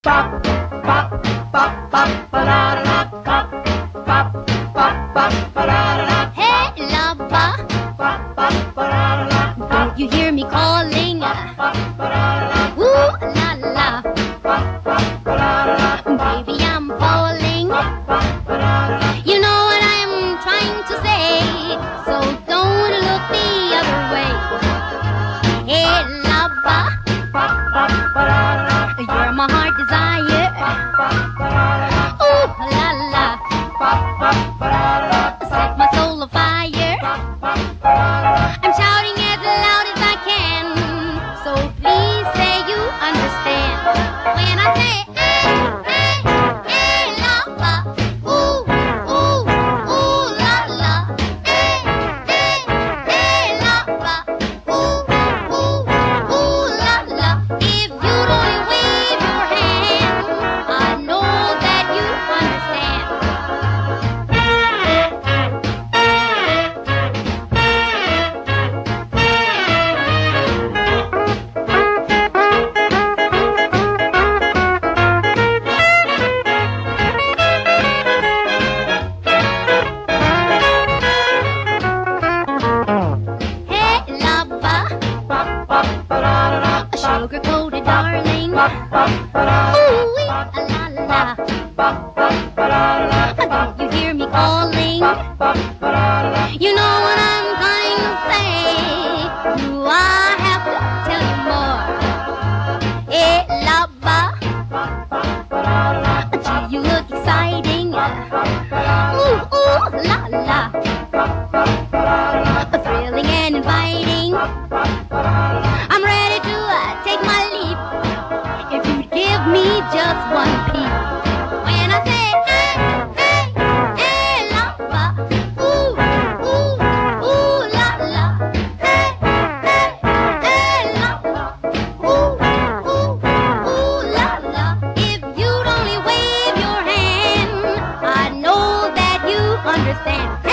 Bop, bop, bop, bop, ba-da-da-da. Bop, bop, bop, bop, ba-da-da-da. Hey, lover, Bop, bop, ba-da-da-da. don't you hear me calling? Bop, ba-da-da-da. Ooh, la la, Bop, bop, ba-da-da-da. baby, I'm falling. Bop, ba-da-da-da. You know what I'm trying to say, so don't look the other way. Hey, lover, Bop, bop, ba-da-da-da. you're my heart desire. Bop, bop, ba-da-da-da. Ooh, la la, Bop, bop, ba-da-da-da. set my soul afire. Bop, bop, ba-da-da-da. I'm shouting as loud as I can, so please say you understand. When I say, hey, hey, hey, lover, ooh, ooh, ooh, la la. Hey, hey, hey, lover, ooh, ooh, ooh, la la. If you'd only wave your hand, I know that you understand. Hey, lover, Bop, bop, ba-da-da-da. a sugar-coated darling. Bop, bop, ba-da-da-da. Ooh-wee, la la. Bop, bop, ba-da-da-da. Don't you hear me calling? Bop, bop, ba-da-da-da. You know what I'm trying to say. Do I have to tell you more? Hey, lover, gee, you look exciting. Ooh, ooh, la la. Thrilling and inviting. I'm ready to take my leap. If you give me just one peep. When I say, hey, hey, hey, lover. Ooh, ooh, ooh, la la. Hey, hey, hey, lover. Ooh, ooh, ooh, la la. If you'd only wave your hand, I know that you understand.